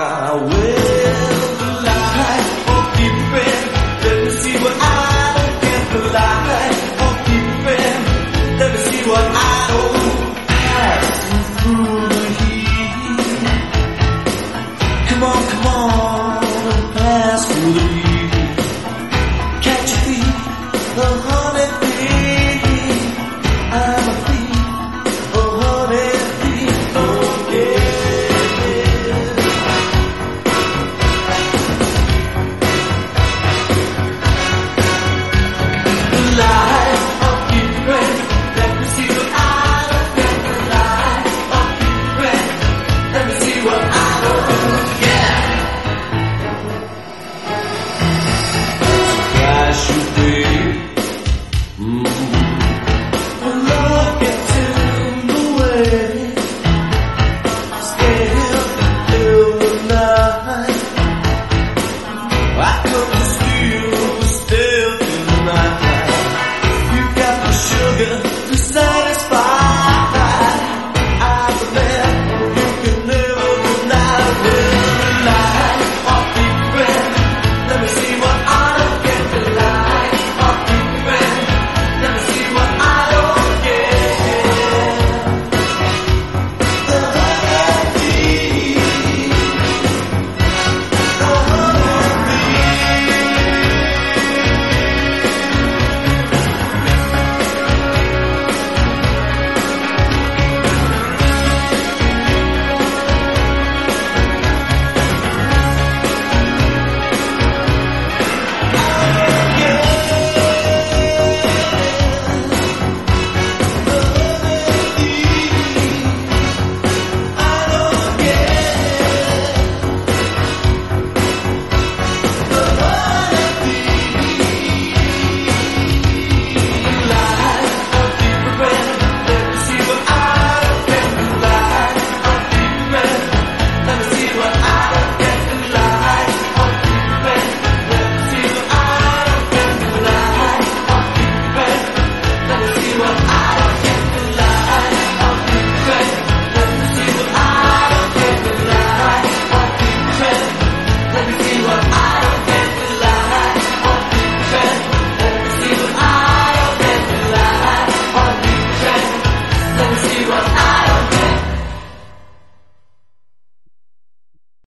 I will lie or keep it. Let me see what I don't get to lie or keep it. Let me see what I don't pass through the heat. Come on, come on, pass through the heat. Can't you feel the honey bee? I'm a thief, a honey thief, oh yeah. Lie or keep it. Let me see what I don't get to lie or keep it. Let me see what I don't get. Price you pay.